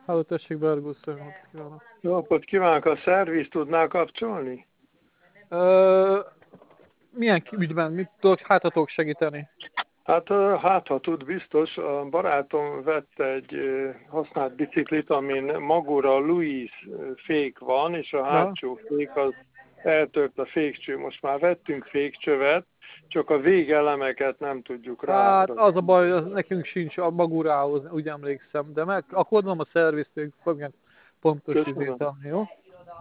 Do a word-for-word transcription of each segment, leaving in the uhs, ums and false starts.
Háló, tessék, Bergusz, jó napot kívánok. Jó napot kívánok, a szerviz tudná kapcsolni? Ö, milyen ki- ügyben? Mit tudok, hát ha tudok segíteni? Hát, ö, hát ha tud, biztos. A barátom vett egy ö, használt biciklit, amin magura Louis ö, fék van, és a Ja. hátsó fék az eltört a fékcső. Most már vettünk fékcsövet, csak a végelemeket nem tudjuk rá. Hát az a baj, az nekünk sincs a magurához, úgy emlékszem, de meg akkor mondom a szervizt, ők fogják pontos Köszönöm. izét adni, jó?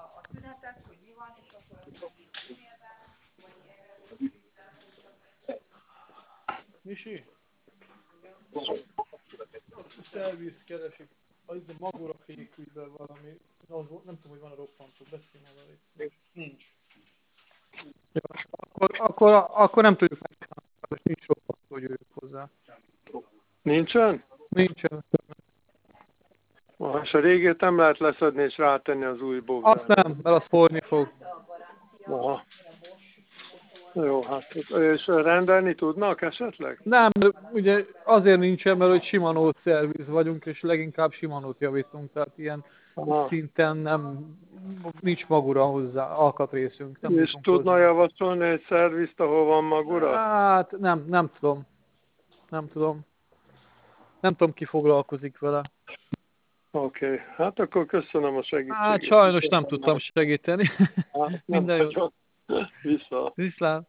Misi? A szervizt keresik. Az a magura fékügyben valami, az, nem tudom, hogy van a roppantó, beszélj már vele. Nincs. Ja, akkor, akkor, akkor nem tudjuk megcsinálni, és nincs roppantó, hogy jöjjük hozzá. Nincsen? Nincsen. Ah, és a régét nem lehet leszedni és rátenni az új Azt bogdára. nem, mert az forni fog. Aha. Jó, hát és rendelni tudnak esetleg? Nem, de ugye azért nincsen, mert hogy Shimano szerviz vagyunk, és leginkább Shimanót javítunk, tehát ilyen Aha. szinten nem, nincs magura hozzá alkatrészünk, nem És jutunk tudna hozzá. javasolni egy szervizt, ahol van magura? Hát nem, nem tudom, nem tudom. Nem tudom, ki foglalkozik vele. Oké, okay. Hát akkor köszönöm a Hát segítséget. sajnos nem tudtam segíteni. Hát nem Minden jót. nagyon. Vissza. Viszlát.